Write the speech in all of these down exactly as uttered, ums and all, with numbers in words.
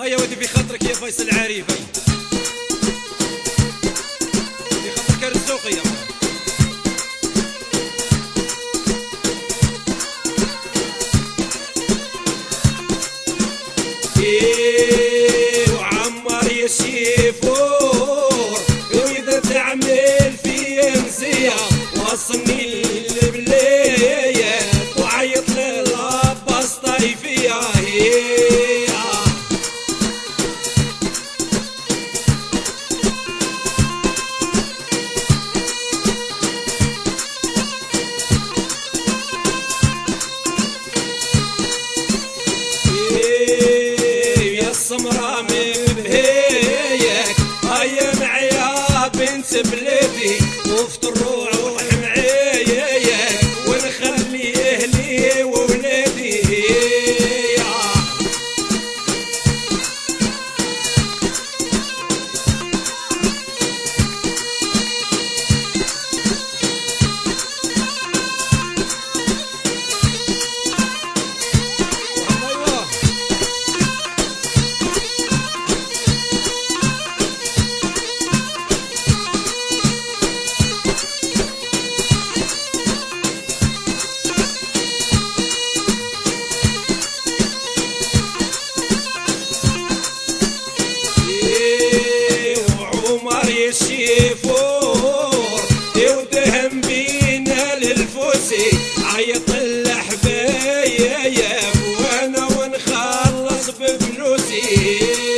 هيا ودي في خاطرك يا فيصل العريفي، في خاطرك الرزوقي يا ايه وعمر يا شيفور واذا تعمل في مزيه وصلني البلية وعيط للعباس طايفيه سمرة من بهيك هيا معيا بنت بلادي وفطر روح معايا ونخلي اهلي وولادي الشيفور يودهم بينا للفوسي عيط الحبايب وانا ونخلص بفلوسي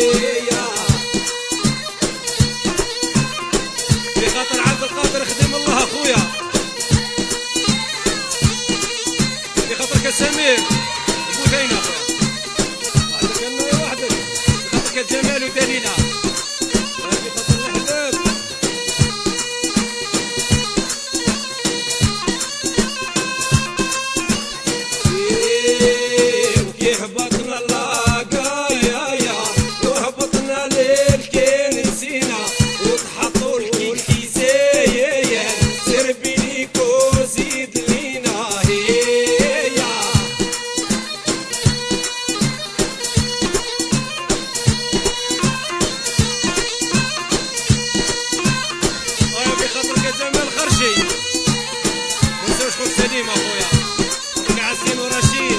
في خاطر عبد القادر خدم الله اخويا، في خاطرك سمير بوثينه وحدك انا وحدك، في خاطرك جمال ودليله هبطنا اللاقايا وهبطنا للكنيسينا وتحطوا الكيسية سربي ليك وزيد لينا هيا طيب بخاطرك جمال خرشي منسوش خوك سليم اخويا خاطرك عزين ورشيد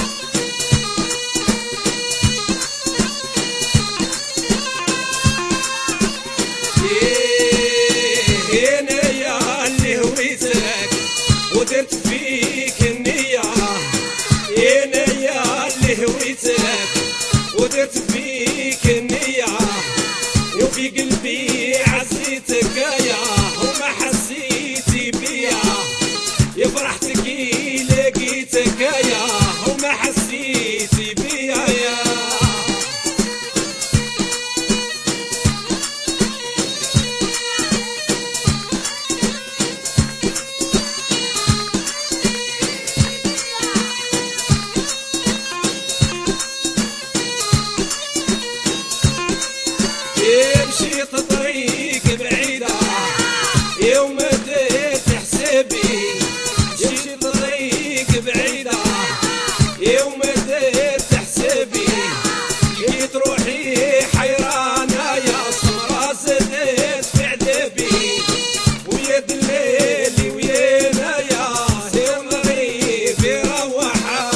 ودرت فيك النية انا يا اللي هويتك ودرت فيك النية وفي قلبي عزيتك يا وما حسيتي بيا يا فرحتك لقيتك يا وما حسيتي بيا يا مشيت طريق بعيدة يوم بديت حسابي مشيت طريق بعيدة يوم بديت حسابي لقيت روحي حيرانة يا سمرة زدت في عذابي ويا دليلي ويانا يا يوم غريب يروحها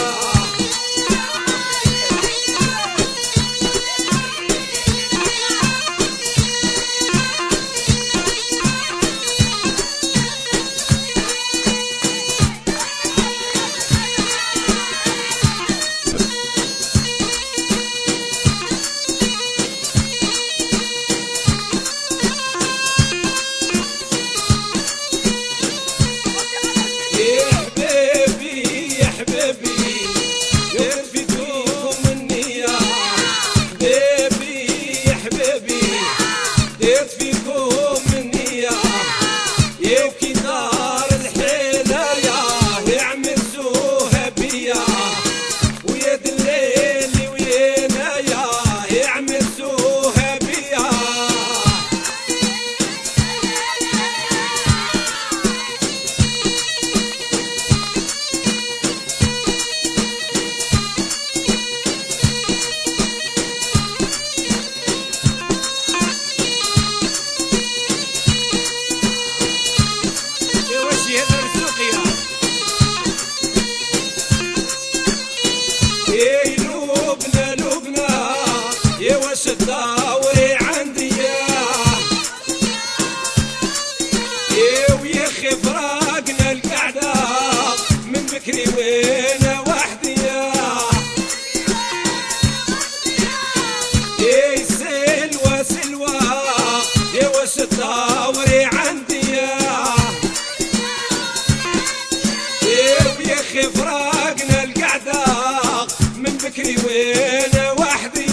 الدوري عندي ويخي فراقنا القعدة من بكري وانا وحدي سلوى سلوى وش الدوري عندي ويخي فراقنا القعدة من بكري وانا وحدي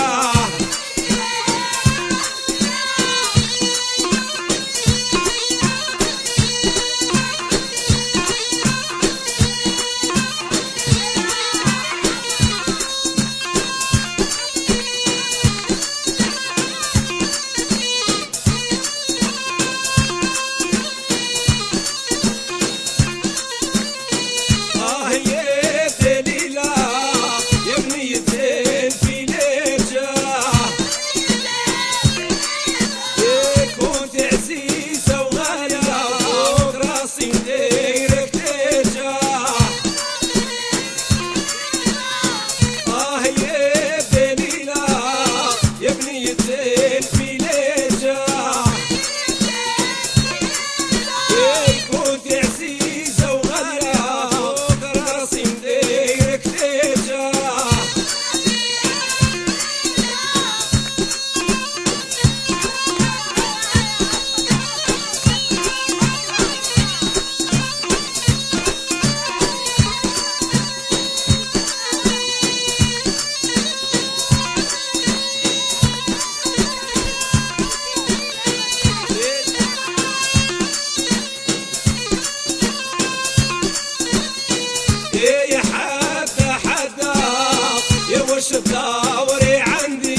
وش الدوري عندي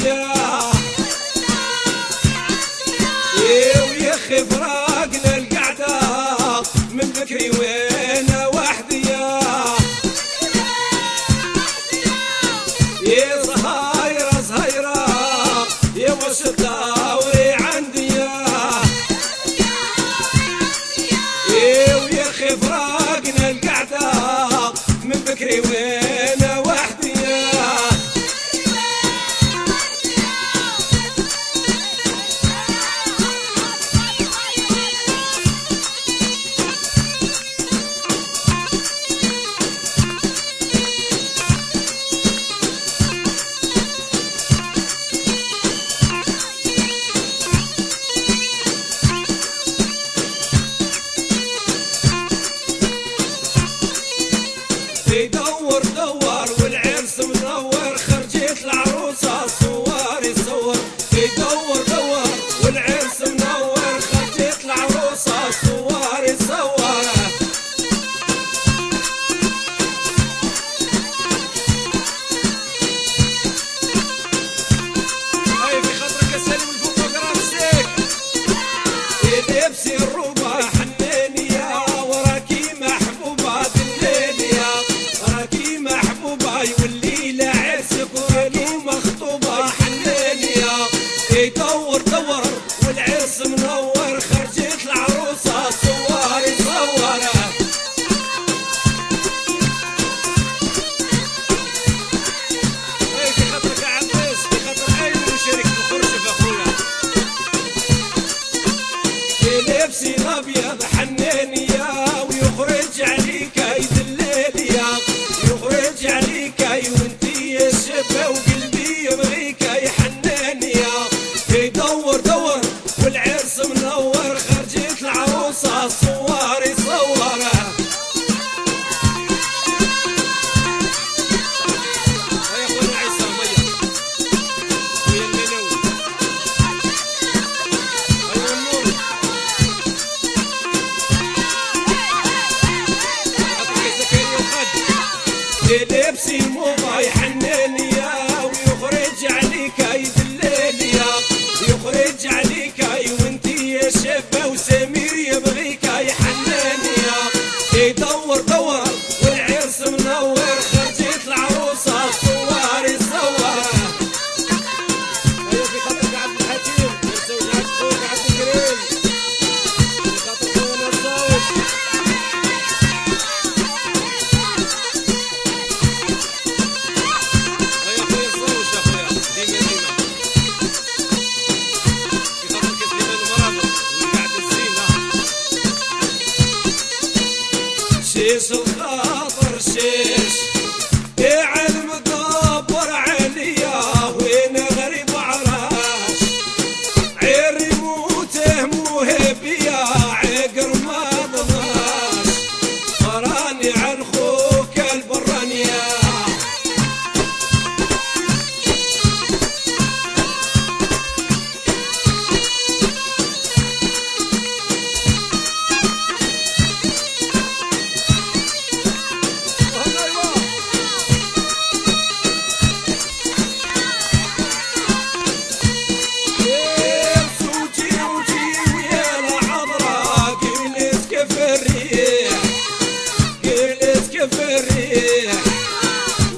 ويخي فراقنا القعدة من بكري وانا وحدي يا زهيرة زهيرة يا وش الدوري عندي ويخي فراقنا القعدة من بكري وانا وحدي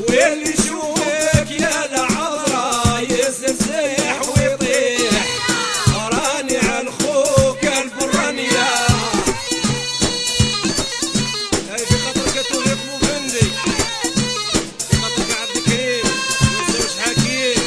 واللي يشوفك يا العذراء يزرزح ويطيح راني على خوك البرانية. هاي في خاطرك توفيق موفندي، في خاطرك عبد الكريم ما نساوش حكيم.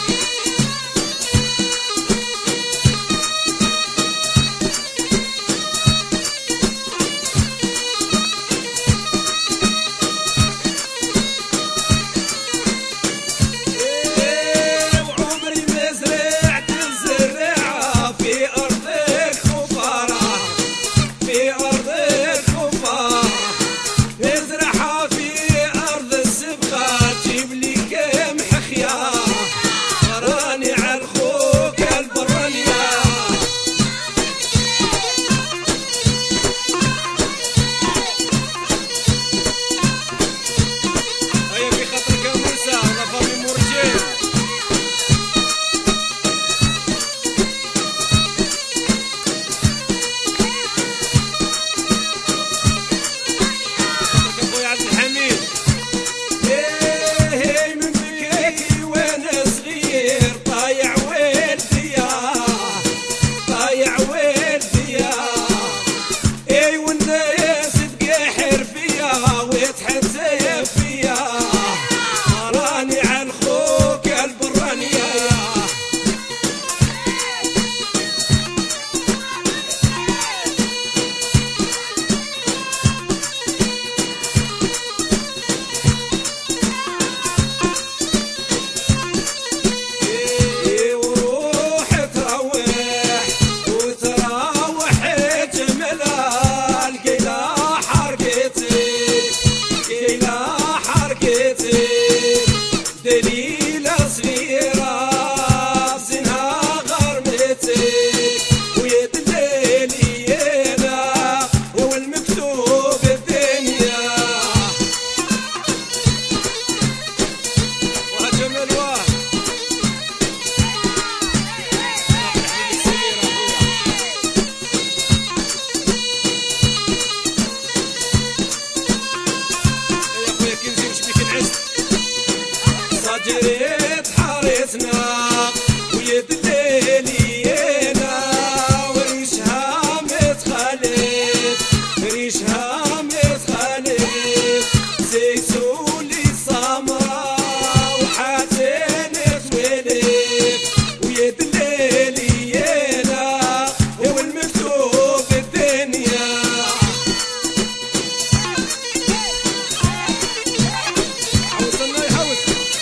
جريت حارتنا ويد الليلينا وريشها متخلف ريشها متخلف زيتولي سمرا وحاتين تولف ويد الليلينا والمكتوب الدنيا. حوصلنا يحوص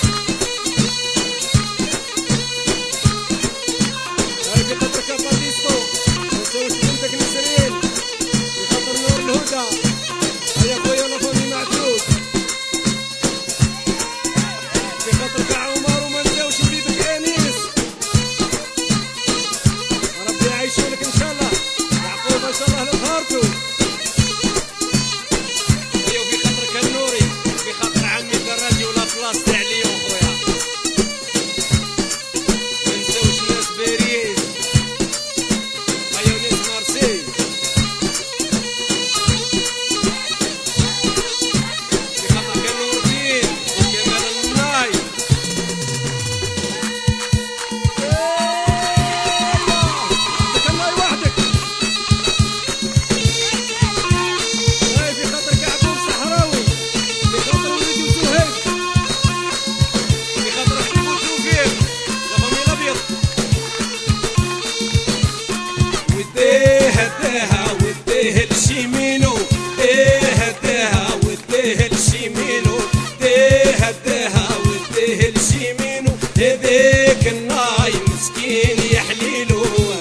هداها وديه الشيمينو ايه هداها وديه الشيمينو ايه هداها وديه الشيمينو هذيك الناي مسكين يحليلو.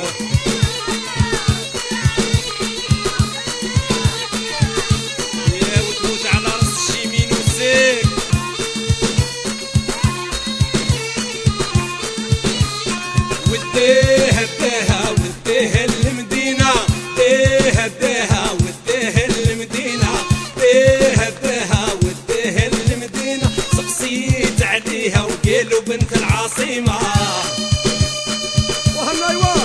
يا وتموت على راس الشيمينو زيك وديه هداها وديه المدينة ايه هداها وديه المدينة ايه هداها وديه المدينة سقسيت عليها وقالوا بنت العاصمة. وهلا ايوا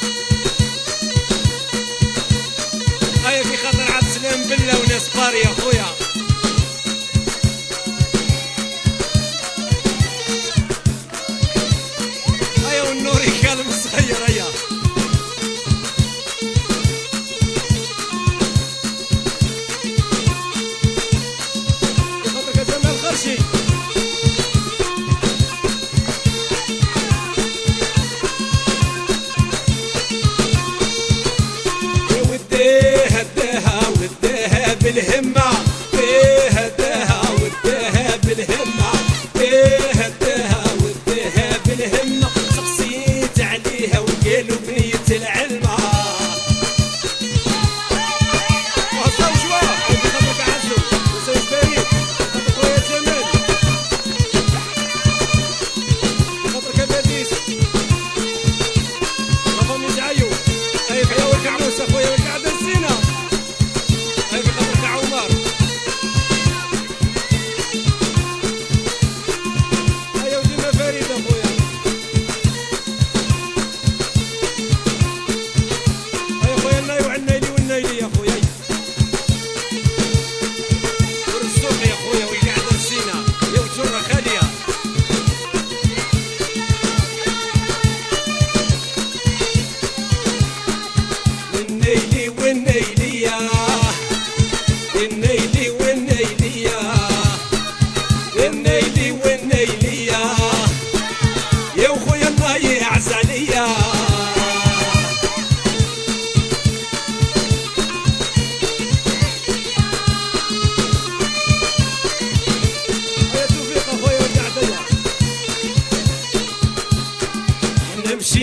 هيا في خاطر عبد السلام بالله وناس قارية خويا.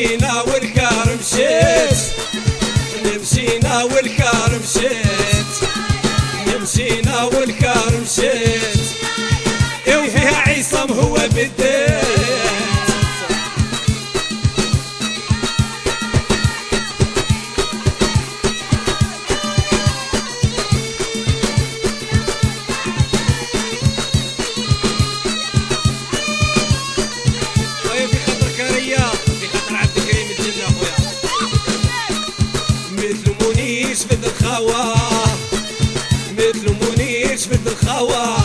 مشينا والكار مشيت مشينا والكار مشيت مشينا والكار مشيت وفيها عصام هو بالديت مثل منيش مثل الخوا مثل منيش مثل الخوا